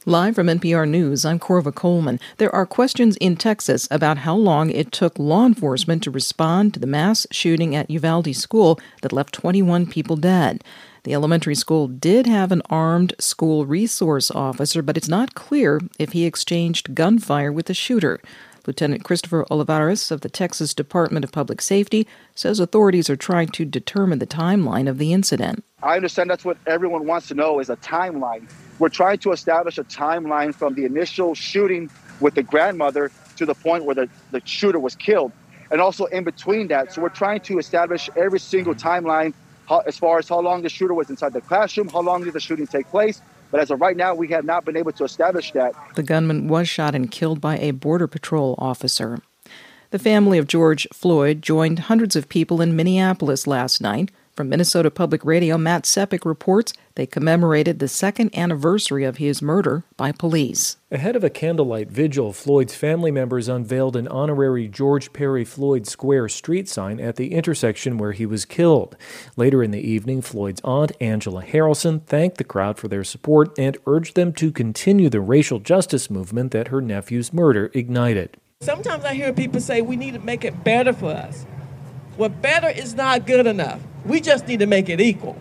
Live from NPR News, I'm Corva Coleman. There are questions in Texas about how long it took law enforcement to respond to the mass shooting at Uvalde School that left 21 people dead. The elementary school did have an armed school resource officer, but it's not clear if he exchanged gunfire with the shooter. Lieutenant Christopher Olivares of the Texas Department of Public Safety says authorities are trying to determine the timeline of the incident. I understand that's what everyone wants to know is a timeline. We're trying to establish a timeline from the initial shooting with the grandmother to the point where the shooter was killed, and also in between that. So we're trying to establish every single timeline as far as how long the shooter was inside the classroom, how long did the shooting take place. But as of right now, we have not been able to establish that. The gunman was shot and killed by a Border Patrol officer. The family of George Floyd joined hundreds of people in Minneapolis last night. From Minnesota Public Radio, Matt Sepik reports they commemorated the second anniversary of his murder by police. Ahead of a candlelight vigil, Floyd's family members unveiled an honorary George Perry Floyd Square street sign at the intersection where he was killed. Later in the evening, Floyd's aunt, Angela Harrelson, thanked the crowd for their support and urged them to continue the racial justice movement that her nephew's murder ignited. Sometimes I hear people say we need to make it better for us. Well, better is not good enough. We just need to make it equal.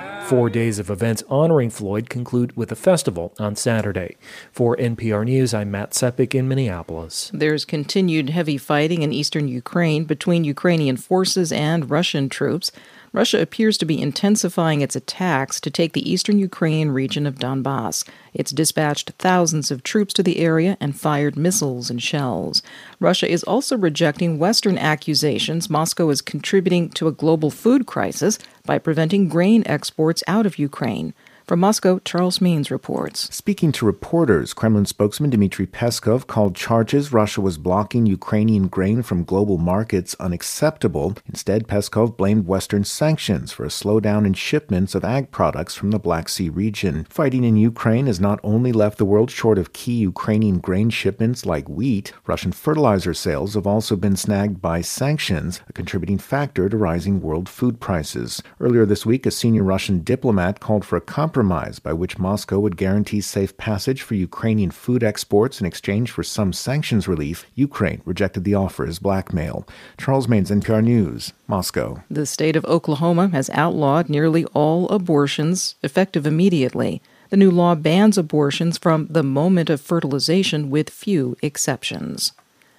4 days of events honoring Floyd conclude with a festival on Saturday. For NPR News, I'm Matt Sepik in Minneapolis. There's continued heavy fighting in eastern Ukraine between Ukrainian forces and Russian troops. Russia appears to be intensifying its attacks to take the eastern Ukrainian region of Donbass. It's dispatched thousands of troops to the area and fired missiles and shells. Russia is also rejecting Western accusations Moscow is contributing to a global food crisis by preventing grain exports out of Ukraine. From Moscow, Charles Means reports. Speaking to reporters, Kremlin spokesman Dmitry Peskov called charges Russia was blocking Ukrainian grain from global markets unacceptable. Instead, Peskov blamed Western sanctions for a slowdown in shipments of ag products from the Black Sea region. Fighting in Ukraine has not only left the world short of key Ukrainian grain shipments like wheat, Russian fertilizer sales have also been snagged by sanctions, a contributing factor to rising world food prices. Earlier this week, a senior Russian diplomat called for a compromise by which Moscow would guarantee safe passage for Ukrainian food exports in exchange for some sanctions relief. Ukraine rejected the offer as blackmail. Charles Means, NPR News, Moscow. The state of Oklahoma has outlawed nearly all abortions, effective immediately. The new law bans abortions from the moment of fertilization with few exceptions.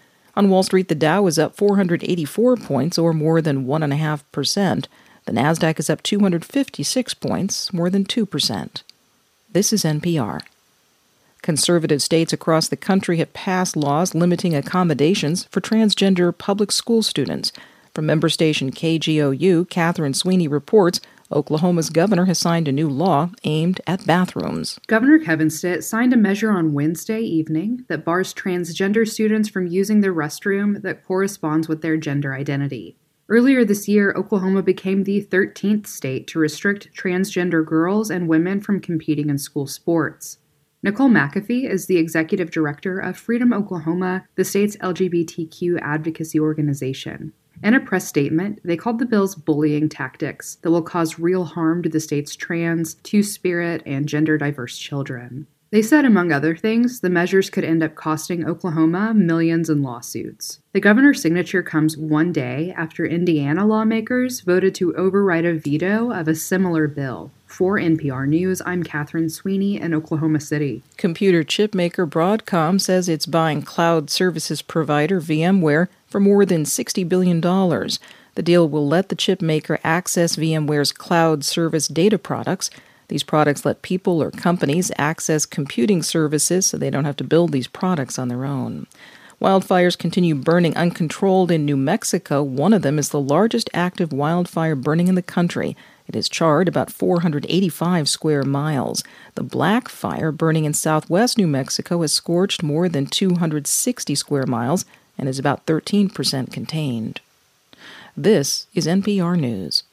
On Wall Street, the Dow is up 484 points, or more than 1.5%. The Nasdaq is up 256 points, more than 2%. This is NPR. Conservative states across the country have passed laws limiting accommodations for transgender public school students. From member station KGOU, Catherine Sweeney reports Oklahoma's governor has signed a new law aimed at bathrooms. Governor Kevin Stitt signed a measure on Wednesday evening that bars transgender students from using the restroom that corresponds with their gender identity. Earlier this year, Oklahoma became the 13th state to restrict transgender girls and women from competing in school sports. Nicole McAfee is the executive director of Freedom Oklahoma, the state's LGBTQ advocacy organization. In a press statement, they called the bills bullying tactics that will cause real harm to the state's trans, two-spirit, and gender-diverse children. They said, among other things, the measures could end up costing Oklahoma millions in lawsuits. The governor's signature comes one day after Indiana lawmakers voted to override a veto of a similar bill. For NPR News, I'm Catherine Sweeney in Oklahoma City. Computer chip maker Broadcom says it's buying cloud services provider VMware for more than $60 billion. The deal will let the chip maker access VMware's cloud service data products. These products let people or companies access computing services so they don't have to build these products on their own. Wildfires continue burning uncontrolled in New Mexico. One of them is the largest active wildfire burning in the country. It has charred about 485 square miles. The Black Fire burning in southwest New Mexico has scorched more than 260 square miles and is about 13% contained. This is NPR News.